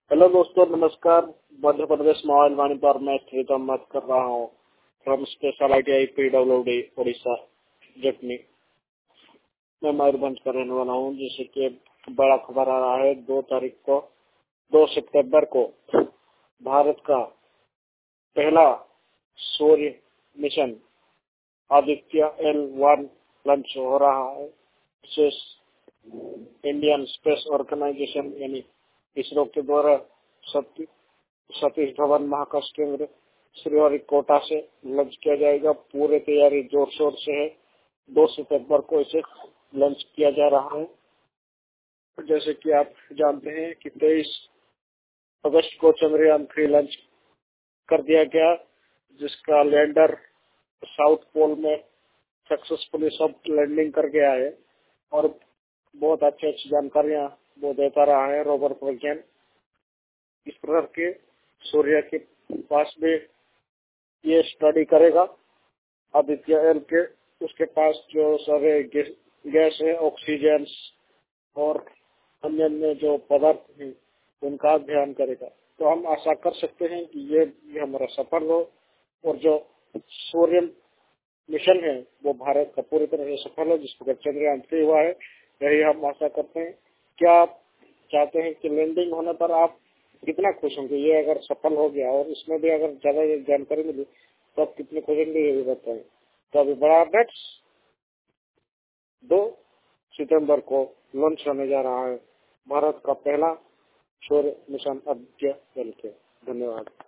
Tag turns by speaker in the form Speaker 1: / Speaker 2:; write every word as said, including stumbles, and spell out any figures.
Speaker 1: Hello दोस्तों, नमस्कार। Madhya Pradesh mobile वाणी पर मैं प्रीतम बात कर रहा हूँ from special I T I P W D Orissa Jatni. मैं मयूरभंज का रहने वाला हूँ। जैसे कि बड़ा खबर आ रहा है, दो तारीख को दो सितंबर को भारत का पहला सूर्य mission Aditya L one launch हो रहा है। विशेष इंडियन स्पेस ऑर्गेनाइजेशन यानी इसरो के द्वारा सती सतीश धवन महाकाश केंद्र श्रीहरिकोटा से लॉन्च किया जाएगा। पूरे तैयारी जोर शोर से है। दो सितंबर को इसे लॉन्च किया जा रहा है। जैसे कि आप जानते हैं कि तेईस अगस्त को चंद्रयान थ्री लॉन्च कर दिया गया, जिसका लैंडर साउथ पोल में सक्सेसफुली सब लैंडिंग कर गया है और बहुत अच्छी अच्छी जानकारियां वो देता रहा है। रोवर प्रज्ञान इस प्रकार के सूर्य के पास भी ये स्टडी करेगा। आदित्य एल के उसके पास जो सारे गैस है, ऑक्सीजन और अन्य अन्य जो पदार्थ हैं, उनका ध्यान करेगा। तो हम आशा कर सकते हैं कि ये, ये हमारा सफल हो और जो सूर्य मिशन है वो भारत का पूरी तरह से सफल हो, जिस पर चंद्रयान थ्री हुआ है। यही हम आशा करते हैं। क्या आप चाहते हैं कि लैंडिंग होने पर आप कितना खुश होंगे? ये अगर सफल हो गया और इसमें भी अगर ज्यादा जानकारी मिली तो आप कितने खुश होंगे, ये भी बताएं। तो अभी बड़ा अपडेट्स दो सितंबर को लॉन्च होने जा रहा है भारत का पहला सूर्य मिशन आदित्य एल के। धन्यवाद।